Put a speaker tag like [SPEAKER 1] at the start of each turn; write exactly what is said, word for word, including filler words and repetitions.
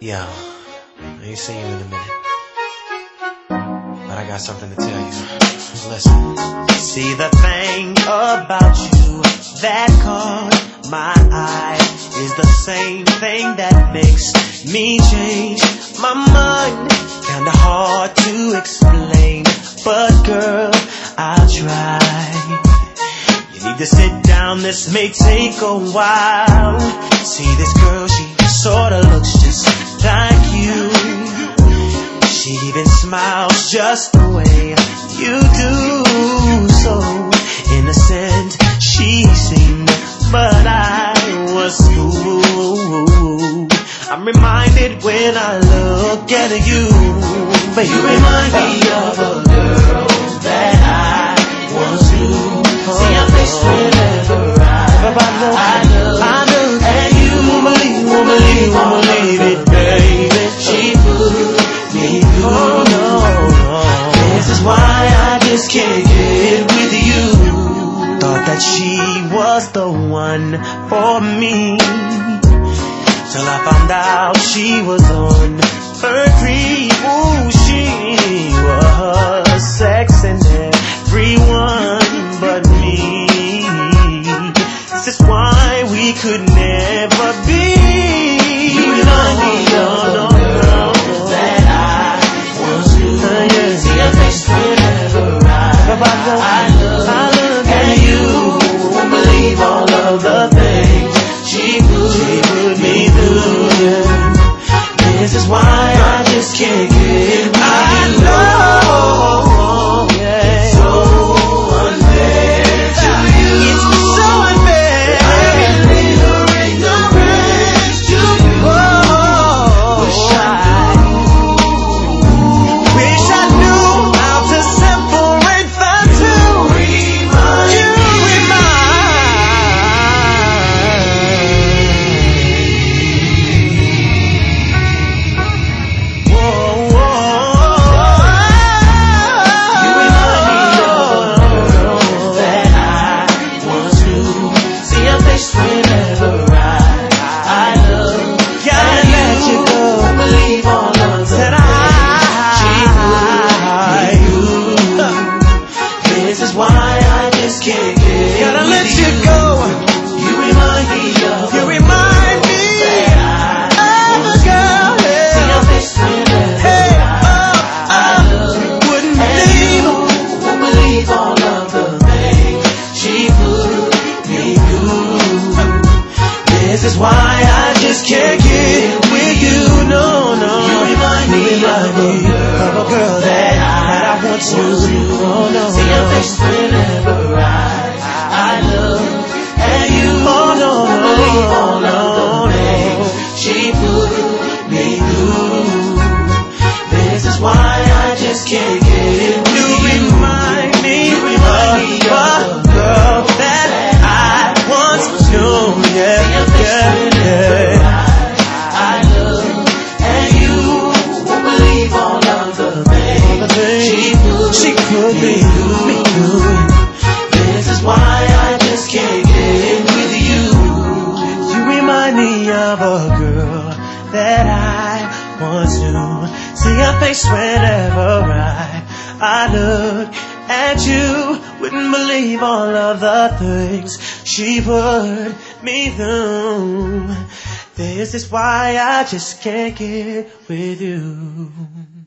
[SPEAKER 1] Yo, I ain't seen you in a minute, but I got something to tell you. So listen.
[SPEAKER 2] See, the thing about you that caught my eye is the same thing that makes me change my mind. Kinda hard to explain, but girl, I'll try. You need to sit down, this may take a while. See, this girl, she sorta looks just like you. She even smiles just the way you do. So innocent she seemed, but I was fooled. I'm reminded when I look at you, baby. You remind me of a girl that I once knew. See your face whenever I, I look, I look at you. Won't believe, won't believe, won't believe it, baby. She put me through. Oh no, no. This is why I just can't get with you. Thought that she was the one for me, till I found out she was on her creep. Ooh, she was sexing everyone but me. This is why we could never be. You remind me of the girl that I once knew. Uh, yeah. See her face whenever I, I look, I look at you. Won't believe all of the things she put, she put me through. Yeah. This is why I just can't get with I you. Know, yeah. It's so unfair to you. It's so unfair. I can leave her ignorance to you. Oh, wish I knew. Wish I knew how to separate the two. Remind you This is why I just can't get with you. No, no. You remind me of a girl, of a girl that, that I once knew. Oh, no, see your face whenever I, I look at you. Oh, no, no, believe all no, of the things she put me through. This is why I just can't get with you. You remind me, you remind me of a girl that I once knew. Yeah. She could be me good. This is why I just can't get with you. You remind me of a girl that I once knew. See her face whenever I, I look at you. Wouldn't believe all of the things she put me through. This is why I just can't get with you.